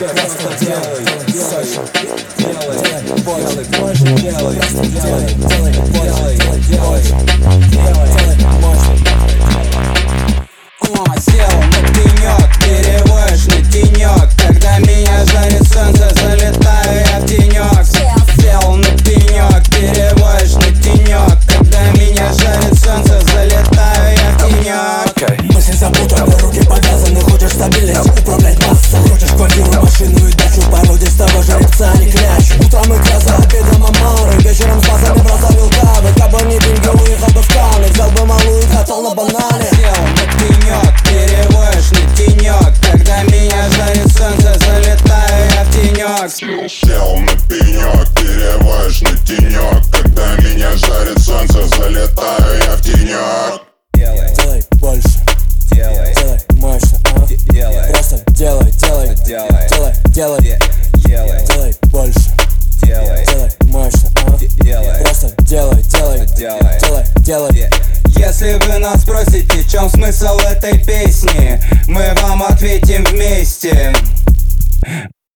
просто делай, делай больше, больше делай, делай больше. Сел на пенек, переводишь на тенек. Когда меня жарит солнце, залетаю я в тенек. Сел на пенек, переводишь на тенек. Когда меня жарит солнце, залетаю я в тенек. Мысли запутаны, руки повязаны, хочешь стабильность, управлять массой. Хочешь квартиру, машину и дачу, породишь с того жеребца, не кляч. Утром икра, за обедом омары, вечером с базами бросавил кавы. Кабы не деньги, уехал бы в Каны, взял бы малую и катал на банане. Сел на пенек, переводишь на тенек. Когда меня жарит солнце, залетаю я в тенек. Сел на пенек, переводишь на тенек. Когда меня жарит солнце, залетаю я в тенек. Делай больше, делай мощно, просто делай больше, делай мощно, просто делай. Если вы нас спросите, в чем смысл этой песни, мы вам ответим вместе.